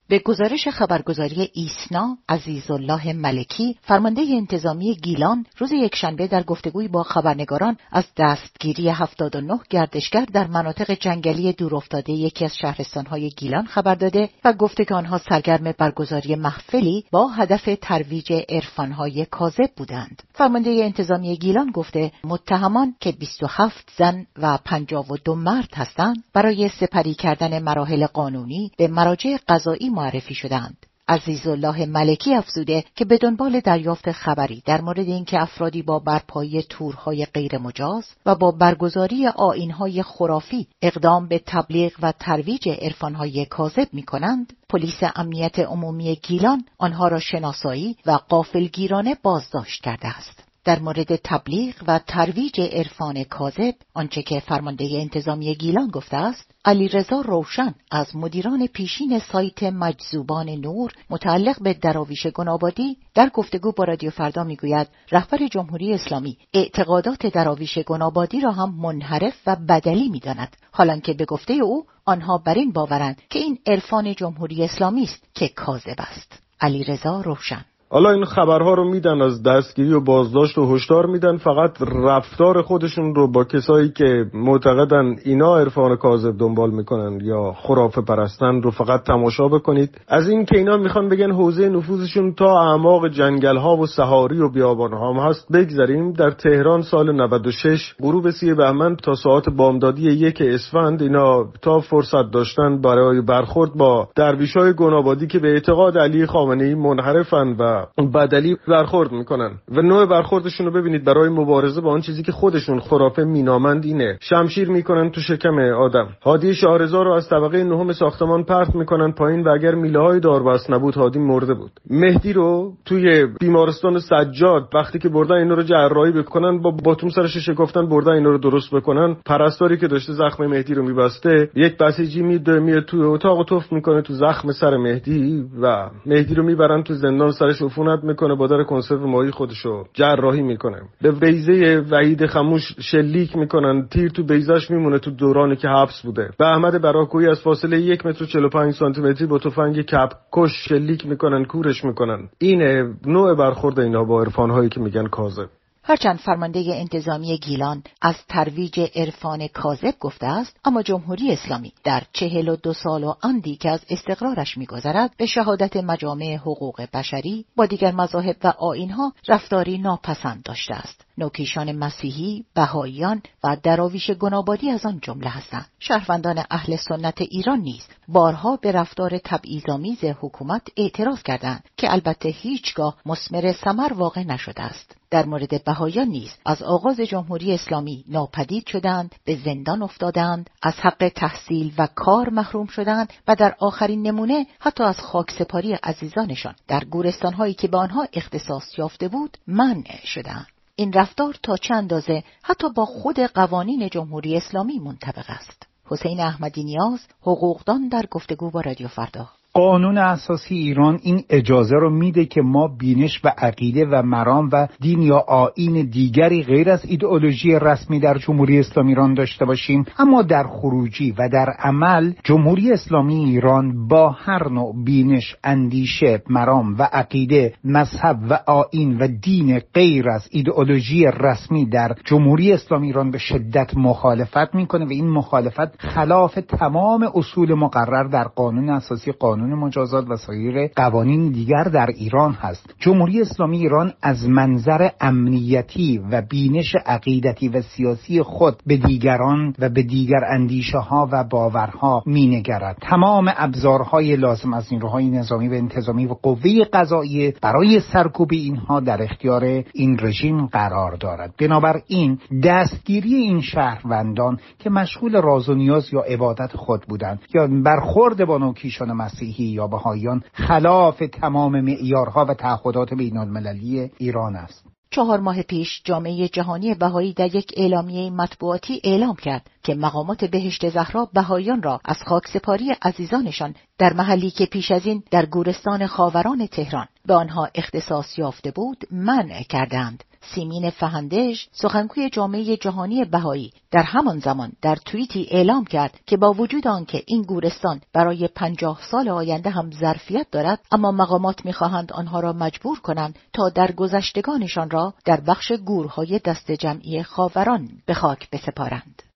به گزارش خبرگزاری ایسنا، عزیزالله ملکی، فرمانده انتظامی گیلان، روز یکشنبه در گفتگویی با خبرنگاران از دستگیری 79 گردشگر در مناطق جنگلی دورافتاده یکی از شهرستان‌های گیلان خبر داده و گفته که آنها سرگرم برگزاری محفلی با هدف ترویج عرفان‌های کاذب بودند. فرمانده انتظامی گیلان گفته متهمان که 27 زن و 52 مرد هستند، برای سپری کردن مراحل قانونی به مراجع قضایی معرفی شدند. عزیزالله ملکی افزوده که به دنبال دریافت خبری در مورد اینکه افرادی با برپایی تورهای غیرمجاز و با برگزاری آیین‌های خرافی اقدام به تبلیغ و ترویج عرفان‌های کاذب می‌کنند، پلیس امنیت عمومی گیلان آنها را شناسایی و غافلگیرانه بازداشت کرده است. در مورد تبلیغ و ترویج عرفان کاذب، آنچه که فرمانده انتظامی گیلان گفته است، علیرضا روشن از مدیران پیشین سایت مجذوبان نور متعلق به دراویش گنابادی در گفتگو با رادیو فردا میگوید رهبر جمهوری اسلامی اعتقادات دراویش گنابادی را هم منحرف و بدلی می‌داند، حالانکه به گفته او آنها بر این باورند که این عرفان جمهوری اسلامی است که کاذب است. علیرضا روشن: حالا این خبرها رو میدن، از دستگیری و بازداشت و هشدار میدن، فقط رفتار خودشون رو با کسایی که معتقدن اینا عرفان کاذب دنبال میکنن یا خرافه پرستن رو فقط تماشا بکنید. از این که اینا میخوان بگن حوزه نفوذشون تا اعماق جنگل ها و صحاری و بیابان ها هم هست بگذاریم. در تهران سال 96 غروب 30 بهمن تا ساعت بامدادی 1 اسفند اینا تا فرصت داشتن برای برخورد با درویشای گنابادی که به اعتقاد علی خامنه‌ای منحرفن و بدلی برخورد میکنن و نوع برخوردشون رو ببینید. برای مبارزه با آن چیزی که خودشون خرافه مینامند اینه، شمشیر میکنن تو شکم آدم. هادی شاهرضا رو از طبقه 9 ساختمان پرت میکنن پایین و اگر میله‌های داربست نبود هادی مرده بود. مهدی رو توی بیمارستان سجاد وقتی که بردن اینا رو جراحی بکنن با باتوم سرش شکفتن، بردن اینا رو درست بکنن، پرستاری که داشته زخم مهدی رو میبسته یک بسیجی میاد توی اتاق و توف میکنه تو زخم سر مهدی و مهدی رو میبرن تو زندان، سرش عفونت میکنه، با در کنسرو ماهی خودشو جراحی میکنه. به بیضه وحید خموش شلیک میکنن، تیر تو بیضه‌اش میمونه تو دورانی که حبس بوده. به احمد براکویی از فاصله 1 متر و 45 سانتی متری با تفنگ کپکش شلیک میکنن، کورش میکنن. اینه نوع برخورد اینا با عرفان‌هایی که میگن کاذب. هرچند فرمانده انتظامی گیلان از ترویج عرفان کاذب گفته است، اما جمهوری اسلامی در 42 سال و اندی که از استقرارش می‌گذرد به شهادت مجامع حقوق بشری با دیگر مذاهب و آیین‌ها رفتاری ناپسند داشته است. نوکیشان مسیحی، بهائیان و دراویش گنابادی از آن جمله هستند. شهروندان اهل سنت ایران نیز بارها به رفتار تبعیض‌آمیز حکومت اعتراض کردند که البته هیچگاه مثمر ثمر واقع نشده است. در مورد بهائیان نیز از آغاز جمهوری اسلامی ناپدید شدند، به زندان افتادند، از حق تحصیل و کار محروم شدند و در آخرین نمونه حتی از خاکسپاری عزیزانشان در گورستان‌هایی که به آنها اختصاص یافته بود منع شدند. این رفتار تا چه اندازه حتی با خود قوانین جمهوری اسلامی منطبق است؟ حسین احمدی نیاز، حقوقدان، در گفتگو با رادیو فردا. قانون اساسی ایران این اجازه رو میده که ما بینش و عقیده و مرام و دین یا آیین دیگری غیر از ایدئولوژی رسمی در جمهوری اسلامی ایران داشته باشیم، اما در خروجی و در عمل جمهوری اسلامی ایران با هر نوع بینش، اندیشه، مرام و عقیده، مذهب و آیین و دین غیر از ایدئولوژی رسمی در جمهوری اسلامی ایران به شدت مخالفت میکنه و این مخالفت خلاف تمام اصول مقرر در قانون اساسی، قانون مجازات و سایر قوانین دیگر در ایران هست. جمهوری اسلامی ایران از منظر امنیتی و بینش عقیدتی و سیاسی خود به دیگران و به دیگر اندیشه ها و باورها مینگرد. تمام ابزارهای لازم از نیروهای نظامی و انتظامی و قوه قضاییه برای سرکوب اینها در اختیار این رژیم قرار دارد. بنابراین دستگیری این شهروندان که مشغول راز و نیاز یا عبادت خود بودند یا برخورد با نوکیشان مسیحی یا بهائیان خلاف تمام معیارها و تعهدات بین‌المللی ایران است. 4 ماه پیش جامعه جهانی بهایی در یک اعلامیه مطبوعاتی اعلام کرد که مقامات بهشت زهرا بهائیان را از خاکسپاری عزیزانشان در محلی که پیش از این در گورستان خاوران تهران به آنها اختصاص یافته بود منع کردند. سیمین فهندش، سخنگوی جامعه جهانی بهایی، در همان زمان در توییتی اعلام کرد که با وجود آنکه این گورستان برای 50 سال آینده هم ظرفیت دارد، اما مقامات می‌خواهند آنها را مجبور کنند تا در گذشتگانشان را در بخش گورهای دست جمعی خاوران به خاک بسپارند.